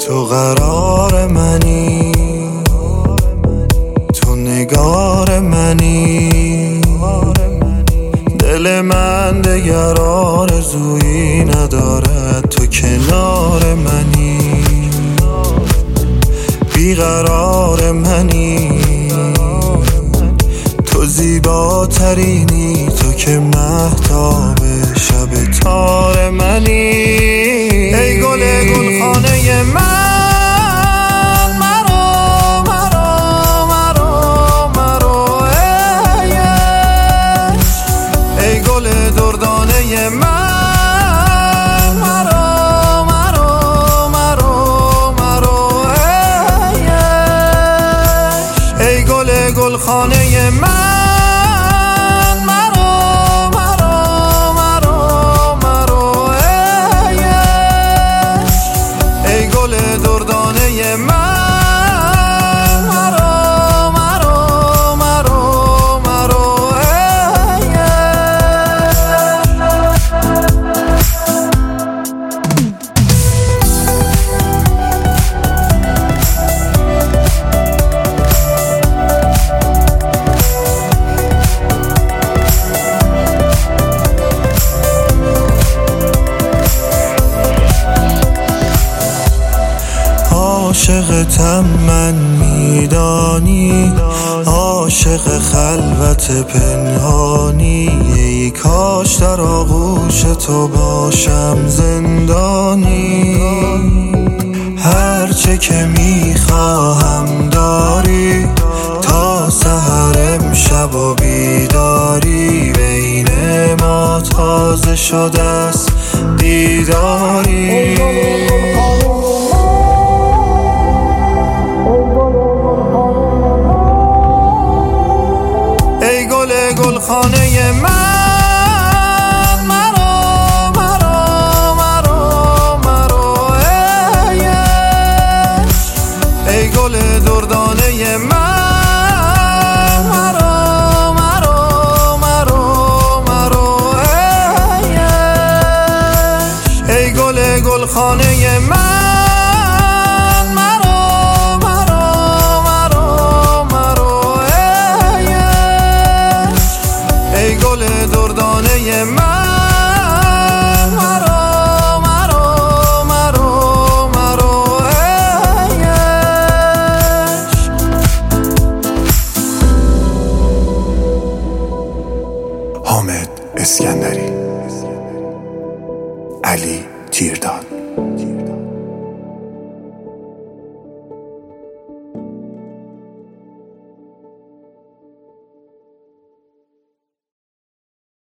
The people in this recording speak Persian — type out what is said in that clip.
تو قرار منی، تو نگار منی، دل من دگر آرزویی ندارد، تو کنار منی، بیقرار منی، تو زیباترینی، تو که مهتاب شب تار منی. ای گل گلخانه من، مرا مرا مرا مرا ای گل دردانه من، مرا مرا مرا مرا ای گل گلخانه من، دردانه من، مرا مرا مرا مرا عاشقتم من میدانی، عاشق خلوت پنهانی، ای کاش در آغوش تو باشم زندانی. هرچه که میخواهم داری، تا سحر امشب و بیداری، بین ما تازه شده است دیداری. گلخانه من، مرا مرا مرا مرا ای گل دردانه من، مرا مرا مرا مرا ای گل گلخانه من، دردانه من، مرا مرا مرا مرا حامد اسکندری، علی تیرداد.